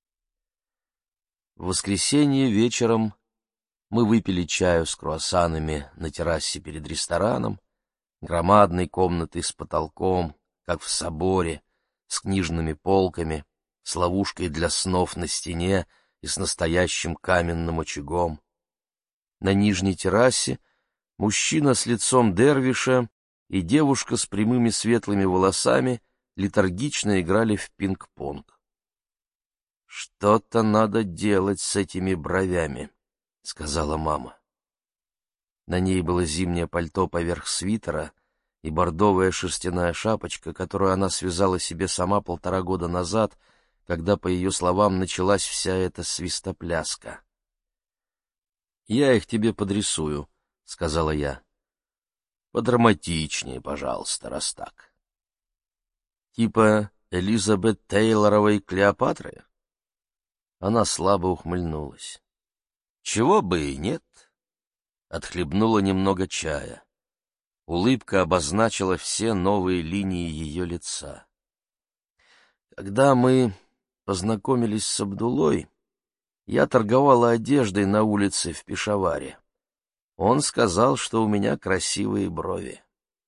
В воскресенье вечером мы выпили чаю с круассанами на террасе перед рестораном, громадной комнатой с потолком, как в соборе, с книжными полками, с ловушкой для снов на стене и с настоящим каменным очагом. На нижней террасе мужчина с лицом дервиша и девушка с прямыми светлыми волосами летаргично играли в пинг-понг. «Что-то надо делать с этими бровями», — сказала мама. На ней было зимнее пальто поверх свитера и бордовая шерстяная шапочка, которую она связала себе сама 1,5 года назад, когда, по ее словам, началась вся эта свистопляска. «Я их тебе подрисую», — сказала я. «Подраматичнее, пожалуйста, раз так». «Типа Элизабет Тейлоровой Клеопатры?» Она слабо ухмыльнулась. «Чего бы и нет». Отхлебнула немного чая. Улыбка обозначила все новые линии ее лица. Когда мы познакомились с Абдулой, я торговала одеждой на улице в Пешаваре. Он сказал, что у меня красивые брови.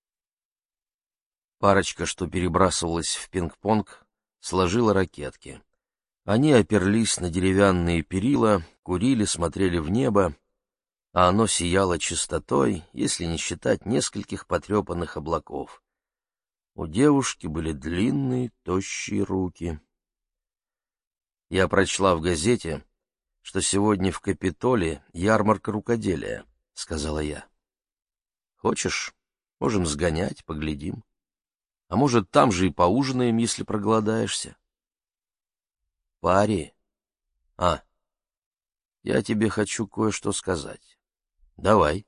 Парочка, что перебрасывалась в пинг-понг, сложила ракетки. Они оперлись на деревянные перила, курили, смотрели в небо, а оно сияло чистотой, если не считать нескольких потрепанных облаков. У девушки были длинные, тощие руки. Я прочла в газете, что сегодня в Капитоле ярмарка рукоделия, — сказала я. Хочешь, можем сгонять, поглядим. А может, там же и поужинаем, если проголодаешься. Пари. Я тебе хочу кое-что сказать. Давай.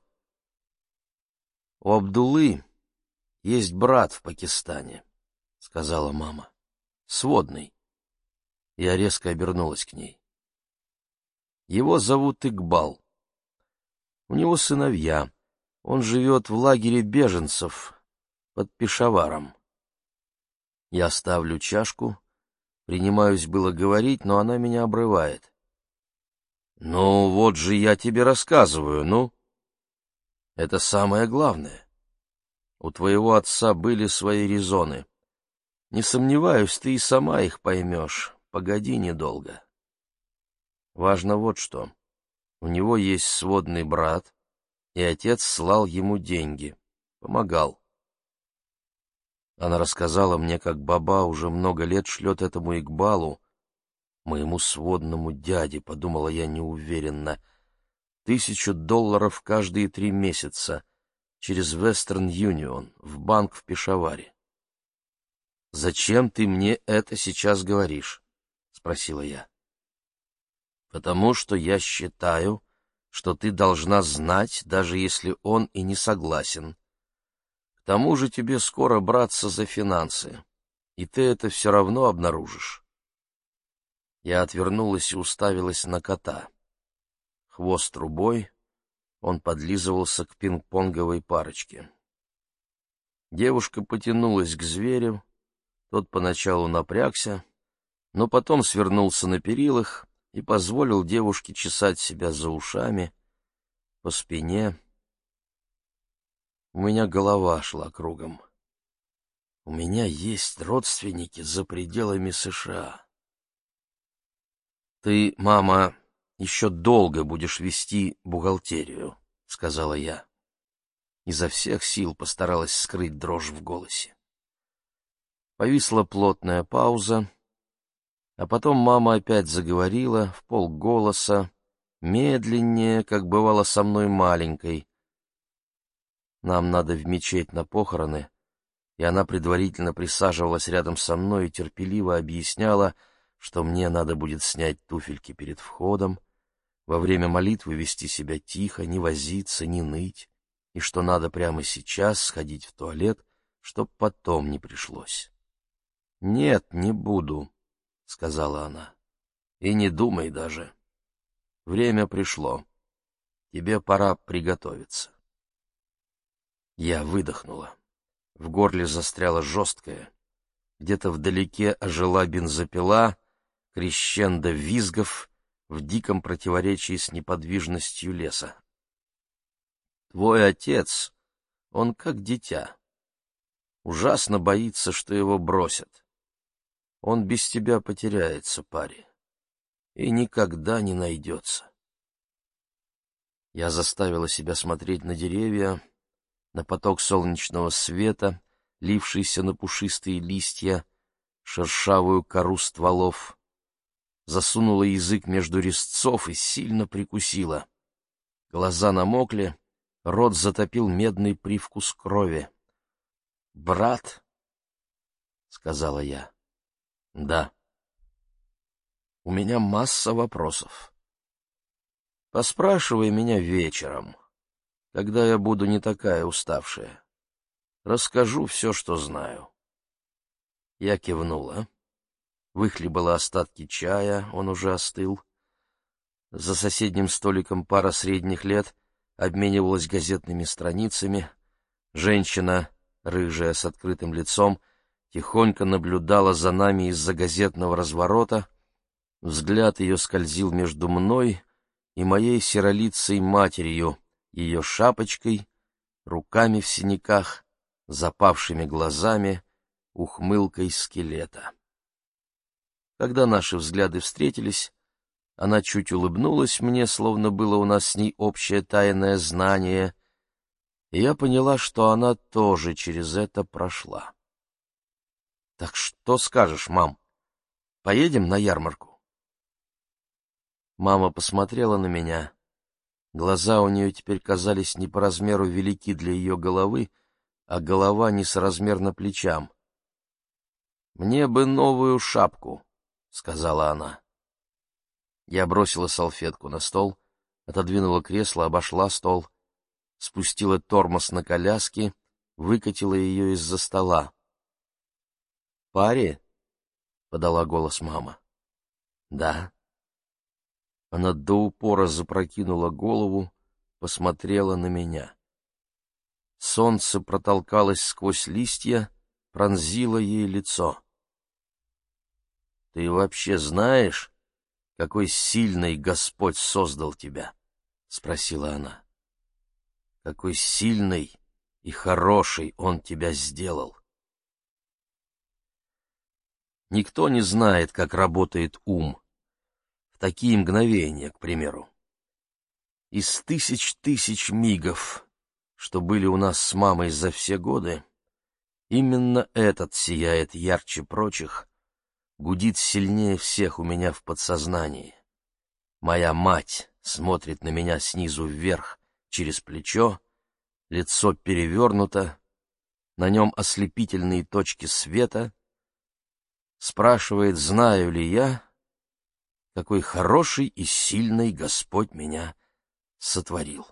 У Абдуллы есть брат в Пакистане, — сказала мама. Сводный. Я резко обернулась к ней. Его зовут Игбал. У него сыновья. Он живет в лагере беженцев под Пешаваром. Я ставлю чашку, принимаюсь было говорить, но она меня обрывает. «Ну, вот же я тебе рассказываю, ну!» «Это самое главное. У твоего отца были свои резоны. Не сомневаюсь, ты и сама их поймешь. Погоди недолго. Важно вот что. У него есть сводный брат, и отец слал ему деньги. Помогал. Она рассказала мне, как баба уже много лет шлет этому Игбалу, моему сводному дяде, подумала я неуверенно, $1000 каждые 3 месяца через Western Union в банк в Пешаваре. «Зачем ты мне это сейчас говоришь?» — спросила я. «Потому что я считаю, что ты должна знать, даже если он и не согласен. К тому же тебе скоро браться за финансы, и ты это все равно обнаружишь». Я отвернулась и уставилась на кота. Хвост трубой, он подлизывался к пинг-понговой парочке. Девушка потянулась к зверю, тот поначалу напрягся, но потом свернулся на перилах и позволил девушке чесать себя за ушами, по спине. У меня голова шла кругом. У меня есть родственники за пределами США. «Ты, мама, еще долго будешь вести бухгалтерию», — сказала я. Изо всех сил постаралась скрыть дрожь в голосе. Повисла плотная пауза, а потом мама опять заговорила вполголоса, медленнее, как бывало со мной маленькой. Нам надо в мечеть на похороны, и она предварительно присаживалась рядом со мной и терпеливо объясняла, что мне надо будет снять туфельки перед входом, во время молитвы вести себя тихо, не возиться, не ныть, и что надо прямо сейчас сходить в туалет, чтоб потом не пришлось. «Нет, не буду», — сказала она. «И не думай даже. Время пришло. Тебе пора приготовиться». Я выдохнула. В горле застряло жесткое. Где-то вдалеке ожила бензопила, крещендо визгов в диком противоречии с неподвижностью леса. «Твой отец, он как дитя. Ужасно боится, что его бросят. Он без тебя потеряется, парень, и никогда не найдется». Я заставила себя смотреть на деревья, на поток солнечного света, лившийся на пушистые листья, шершавую кору стволов, засунула язык между резцов и сильно прикусила. Глаза намокли, рот затопил медный привкус крови. «Брат?» — сказала я. «Да». «У меня масса вопросов. Поспрашивай меня вечером, когда я буду не такая уставшая. Расскажу все, что знаю». Я кивнула, выхлебала остатки чая, он уже остыл. За соседним столиком пара средних лет обменивалась газетными страницами. Женщина, рыжая, с открытым лицом, тихонько наблюдала за нами из-за газетного разворота. Взгляд ее скользил между мной и моей серолицей матерью, ее шапочкой, руками в синяках, запавшими глазами, ухмылкой скелета. Когда наши взгляды встретились, она чуть улыбнулась мне, словно было у нас с ней общее тайное знание, и я поняла, что она тоже через это прошла. «Так что скажешь, мам? Поедем на ярмарку?» Мама посмотрела на меня. Глаза у нее теперь казались не по размеру велики для ее головы, а голова несоразмерна плечам. «Мне бы новую шапку», — сказала она. Я бросила салфетку на стол, отодвинула кресло, обошла стол, спустила тормоз на коляске, выкатила ее из-за стола. «Пари?» — подала голос мама. «Да». Она до упора запрокинула голову, посмотрела на меня. Солнце протолкалось сквозь листья, пронзило ей лицо. «Ты вообще знаешь, какой сильный Господь создал тебя?» — спросила она. «Какой сильный и хороший Он тебя сделал?» Никто не знает, как работает ум. В такие мгновения, к примеру. Из тысяч мигов, что были у нас с мамой за все годы, именно этот сияет ярче прочих, гудит сильнее всех у меня в подсознании. Моя мать смотрит на меня снизу вверх, через плечо, лицо перевернуто, на нем ослепительные точки света, спрашивает, знаю ли я, какой хороший и сильный Господь меня сотворил.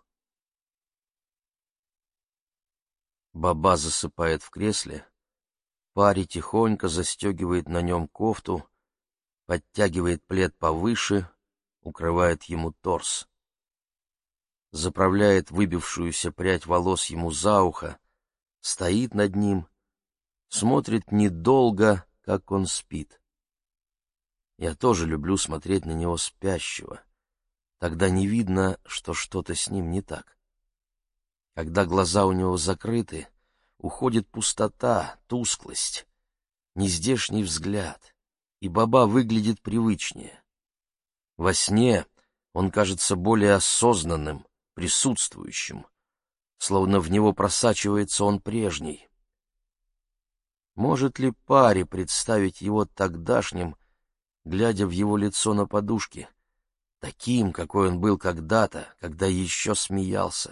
Баба засыпает в кресле, Пари тихонько застегивает на нем кофту, подтягивает плед повыше, укрывает ему торс. Заправляет выбившуюся прядь волос ему за ухо, стоит над ним, смотрит недолго, как он спит. Я тоже люблю смотреть на него спящего. Тогда не видно, что что-то с ним не так. Когда глаза у него закрыты, уходит пустота, тусклость, нездешний взгляд, и баба выглядит привычнее. Во сне он кажется более осознанным, присутствующим, словно в него просачивается он прежний. Может ли Пари представить его тогдашним, глядя в его лицо на подушке, таким, какой он был когда-то, когда еще смеялся?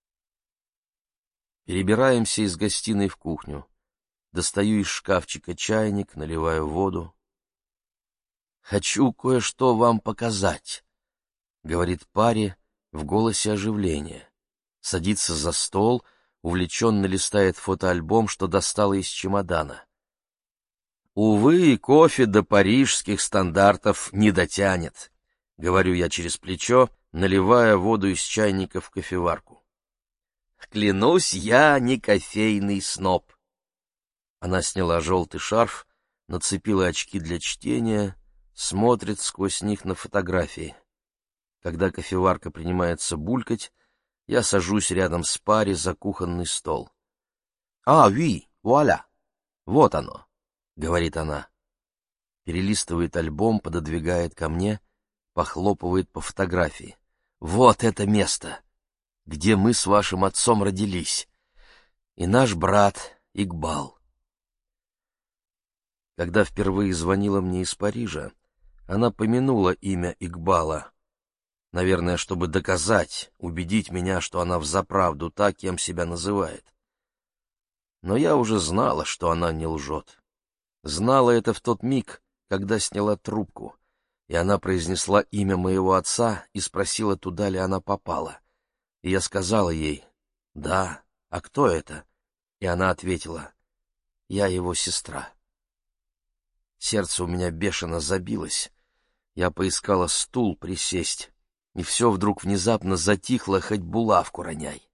Перебираемся из гостиной в кухню. Достаю из шкафчика чайник, наливаю воду. «Хочу кое-что вам показать», — говорит Пари, в голосе оживление. Садится за стол, увлеченно листает фотоальбом, что достала из чемодана. «Увы, кофе до парижских стандартов не дотянет», — говорю я через плечо, наливая воду из чайника в кофеварку. «Клянусь, я не кофейный сноб». Она сняла желтый шарф, нацепила очки для чтения, смотрит сквозь них на фотографии. Когда кофеварка принимается булькать, я сажусь рядом с Пари за кухонный стол. «А, oui, voilà, вот оно», — говорит она. Перелистывает альбом, пододвигает ко мне, похлопывает по фотографии. «Вот это место, где мы с вашим отцом родились, и наш брат Игбал». Когда впервые звонила мне из Парижа, она помянула имя Игбала, наверное, чтобы доказать, убедить меня, что она взаправду та, кем себя называет. Но я уже знала, что она не лжет. Знала это в тот миг, когда сняла трубку, и она произнесла имя моего отца и спросила, туда ли она попала. И я сказала ей: «Да, а кто это?» И она ответила: «Я его сестра». Сердце у меня бешено забилось. Я поискала стул присесть, и все вдруг внезапно затихло, хоть булавку роняй.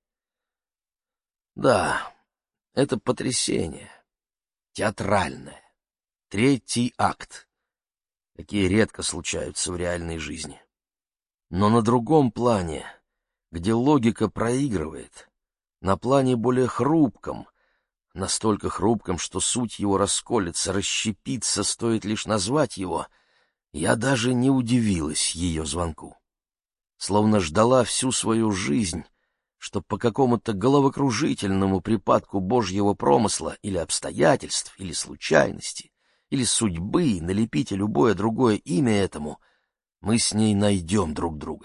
Да, это потрясение. Театральное. Третий акт. Такие редко случаются в реальной жизни. Но на другом плане, где логика проигрывает, на плане более хрупком, настолько хрупком, что суть его расколется, расщепится, стоит лишь назвать его, я даже не удивилась ее звонку. Словно ждала всю свою жизнь, что по какому-то головокружительному припадку Божьего промысла или обстоятельств, или случайности, или судьбы, налепите любое другое имя этому, мы с ней найдем друг друга.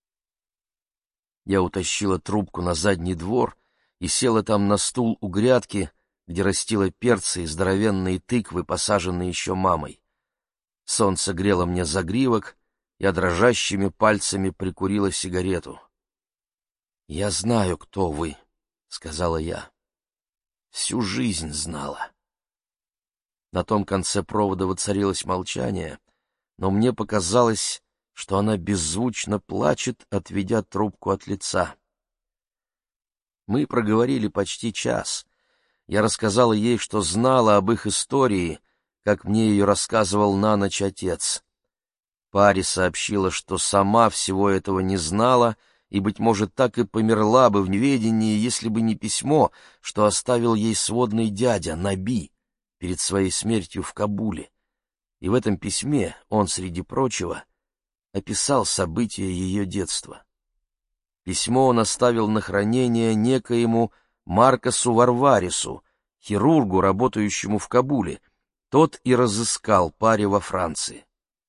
Я утащила трубку на задний двор и села там на стул у грядки, где растила перцы и здоровенные тыквы, посаженные еще мамой. Солнце грело мне загривок, я дрожащими пальцами прикурила сигарету. «Я знаю, кто вы», — сказала я. «Всю жизнь знала». На том конце провода воцарилось молчание, но мне показалось, что она беззвучно плачет, отведя трубку от лица. Мы проговорили почти час. Я рассказала ей, что знала об их истории, как мне ее рассказывал на ночь отец. Пари сообщила, что сама всего этого не знала и, быть может, так и померла бы в неведении, если бы не письмо, что оставил ей сводный дядя Наби перед своей смертью в Кабуле. И в этом письме он, среди прочего, описал события ее детства. Письмо он оставил на хранение некоему Маркосу Варварису, хирургу, работающему в Кабуле. Тот и разыскал Пари во Франции.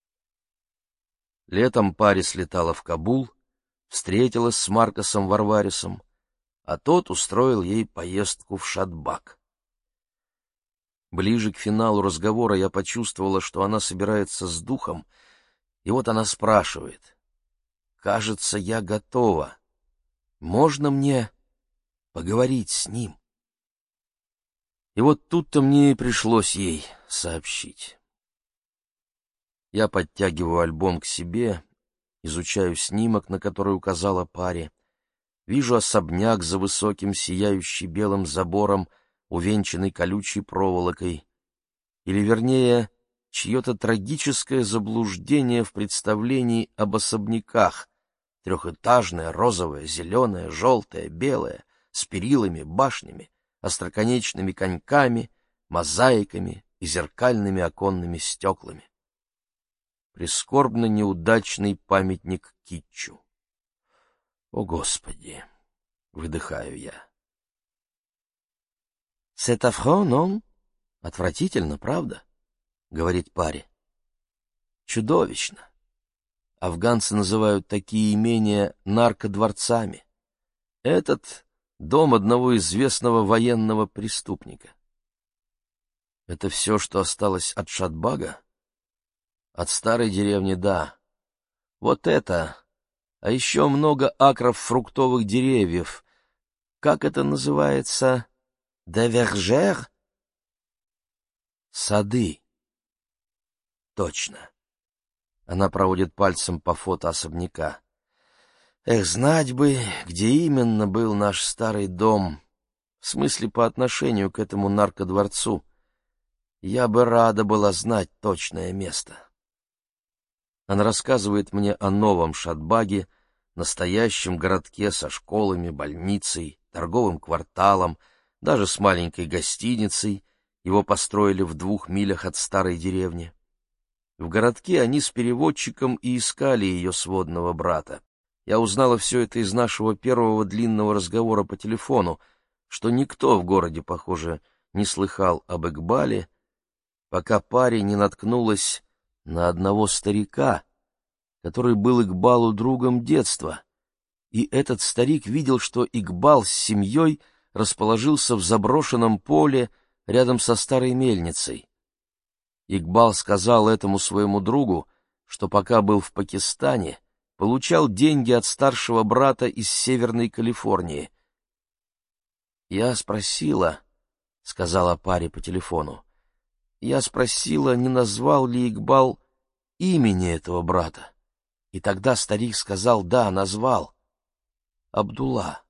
Летом Пари слетала в Кабул, встретилась с Маркосом Варварисом, а тот устроил ей поездку в Шатбак. Ближе к финалу разговора я почувствовала, что она собирается с духом, и вот она спрашивает: «Кажется, я готова. Можно мне поговорить с ним?» И вот тут-то мне и пришлось ей сообщить. Я подтягиваю альбом к себе, изучаю снимок, на который указала Пари, вижу особняк за высоким, сияющий белым забором, увенчанный колючей проволокой, или, вернее, чье-то трагическое заблуждение в представлении об особняках: трехэтажное, розовое, зеленое, желтое, белое, с перилами, башнями, остроконечными коньками, мозаиками и зеркальными оконными стеклами. Прискорбно неудачный памятник китчу. О, Господи! Выдыхаю я. «C'est affreux, non?» Отвратительно, правда? Говорит Пари. Чудовищно. Афганцы называют такие имения наркодворцами. Этот — дом одного известного военного преступника. Это все, что осталось от Шатбага? От старой деревни, да. Вот это, а еще много акров фруктовых деревьев. Как это называется? «Де вержер»? Сады. Точно. Она проводит пальцем по фото особняка. Эх, знать бы, где именно был наш старый дом, в смысле по отношению к этому наркодворцу. Я бы рада была знать точное место. Она рассказывает мне о новом Шатбаге, настоящем городке со школами, больницей, торговым кварталом, даже с маленькой гостиницей. Его построили в 2 милях от старой деревни. В городке они с переводчиком и искали ее сводного брата. Я узнала все это из нашего первого длинного разговора по телефону, что никто в городе, похоже, не слыхал об Игбале, пока Пари не наткнулась на одного старика, который был Игбалу другом детства, и этот старик видел, что Игбал с семьей расположился в заброшенном поле рядом со старой мельницей. Игбал сказал этому своему другу, что пока был в Пакистане, получал деньги от старшего брата из Северной Калифорнии. «Я спросила», — сказала Пари по телефону, — «я спросила, не назвал ли Игбал имени этого брата. И тогда старик сказал: да, назвал. Абдулла».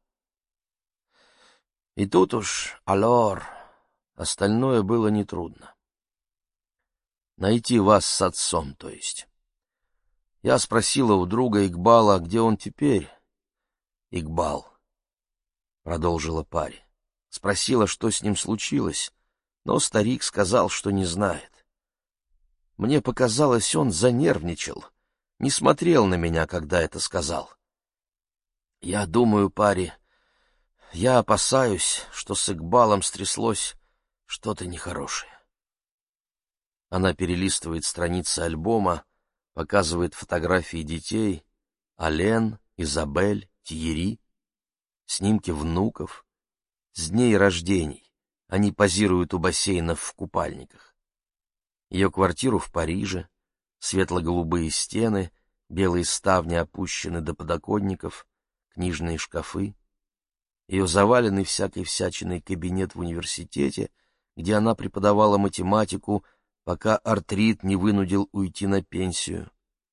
И тут уж алор, остальное было нетрудно. Найти вас с отцом, то есть. Я спросила у друга Игбала, где он теперь. Игбал, продолжила Пари, спросила, что с ним случилось, но старик сказал, что не знает. Мне показалось, он занервничал, не смотрел на меня, когда это сказал. Я думаю, Пари, я опасаюсь, что с Игбалом стряслось что-то нехорошее. Она перелистывает страницы альбома, показывает фотографии детей: Ален, Изабель, Тьерри, снимки внуков, с дней рождений. Они позируют у бассейнов в купальниках. Ее квартиру в Париже, светло-голубые стены, белые ставни опущены до подоконников, книжные шкафы. Ее заваленный всякой всячиной кабинет в университете, где она преподавала математику, пока артрит не вынудил уйти на пенсию.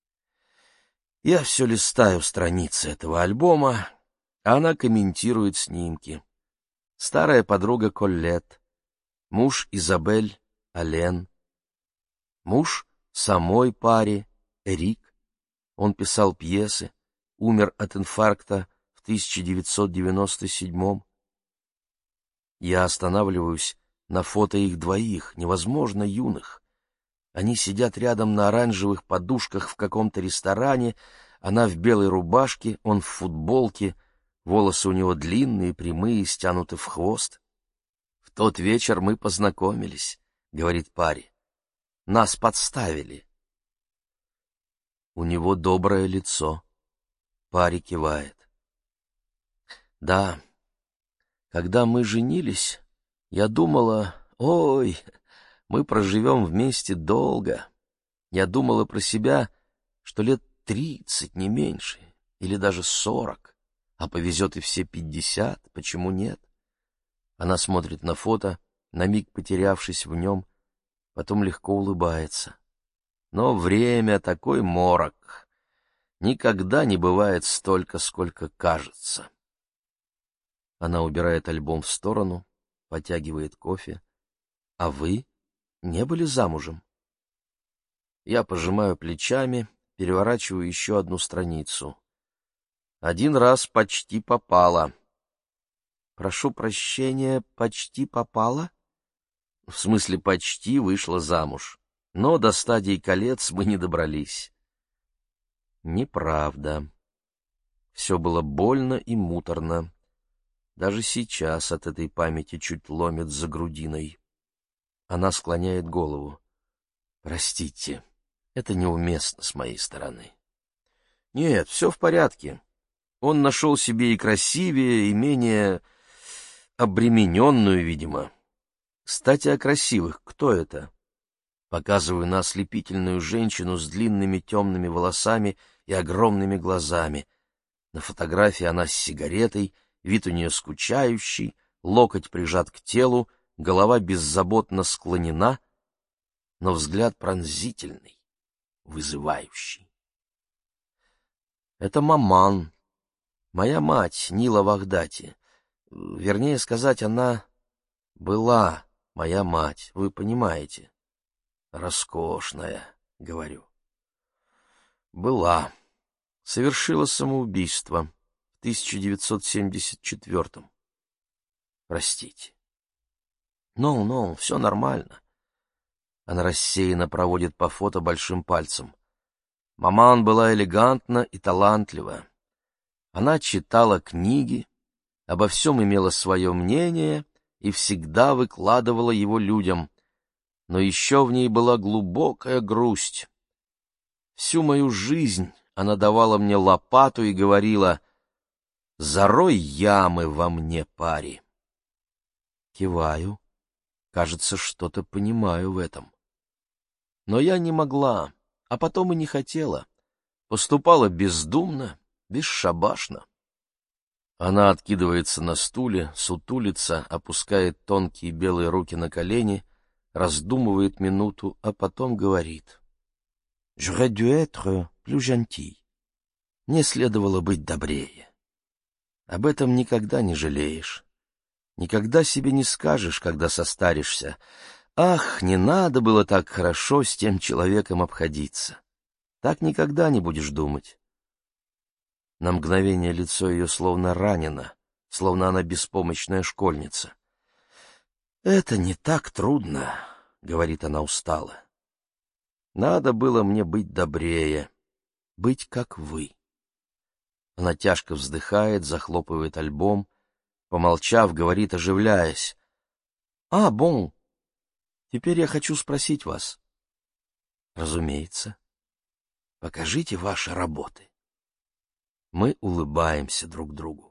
Я все листаю страницы этого альбома, а она комментирует снимки. Старая подруга Коллет, муж Изабель, Ален, муж самой Пари, Эрик. Он писал пьесы, умер от инфаркта в 1997-м. Я останавливаюсь на фото их двоих, невозможно юных. Они сидят рядом на оранжевых подушках в каком-то ресторане, она в белой рубашке, он в футболке, волосы у него длинные, прямые, стянуты в хвост. «В тот вечер мы познакомились», — говорит Пари. «Нас подставили». У него доброе лицо. Пари кивает. «Да, когда мы женились, я думала, ой, Мы проживем вместе долго. Я думала про себя, что лет 30, не меньше, или даже 40, а повезет и все 50, почему нет? Она смотрит на фото, на миг потерявшись в нем, потом легко улыбается. Но время такой морок. Никогда не бывает столько, сколько кажется. Она убирает альбом в сторону, потягивает кофе. А вы не были замужем? Я пожимаю плечами, переворачиваю еще одну страницу. Один раз почти попала. Прошу прощения, почти попала? В смысле, почти вышла замуж. Но до стадии колец мы не добрались. Неправда. Все было больно и муторно. Даже сейчас от этой памяти чуть ломит за грудиной. Она склоняет голову. Простите, это неуместно с моей стороны. Нет, все в порядке. Он нашел себе и красивее, и менее обремененную, видимо. Кстати, о красивых. Кто это? Показываю на ослепительную женщину с длинными темными волосами и огромными глазами. На фотографии она с сигаретой, вид у нее скучающий, локоть прижат к телу, голова беззаботно склонена, но взгляд пронзительный, вызывающий. Это Маман, моя мать, Нила Вахдати. Вернее сказать, она была моя мать, вы понимаете. Роскошная, говорю. Была. Совершила самоубийство в 1974-м. Простите. Ну, все нормально. Она рассеянно проводит по фото большим пальцем. Маман была элегантна и талантлива. Она читала книги, обо всем имела свое мнение и всегда выкладывала его людям. Но еще в ней была глубокая грусть. Всю мою жизнь она давала мне лопату и говорила: «Зарой ямы во мне, пари». Киваю. Кажется, что-то понимаю в этом. Но я не могла, а потом и не хотела. Поступала бездумно, бесшабашно. Она откидывается на стуле, сутулится, опускает тонкие белые руки на колени, раздумывает минуту, а потом говорит: «J'aurais dû être plus gentil». Мне следовало быть добрее. Об этом никогда не жалеешь. Никогда себе не скажешь, когда состаришься: «Ах, не надо было так хорошо с тем человеком обходиться». Так никогда не будешь думать. На мгновение лицо ее словно ранено, словно она беспомощная школьница. «Это не так трудно», — говорит она устало. «Надо было мне быть добрее, быть как вы». Она тяжко вздыхает, захлопывает альбом, помолчав, говорит, оживляясь: «А, бон, теперь я хочу спросить вас». «Разумеется. Покажите ваши работы». Мы улыбаемся друг другу.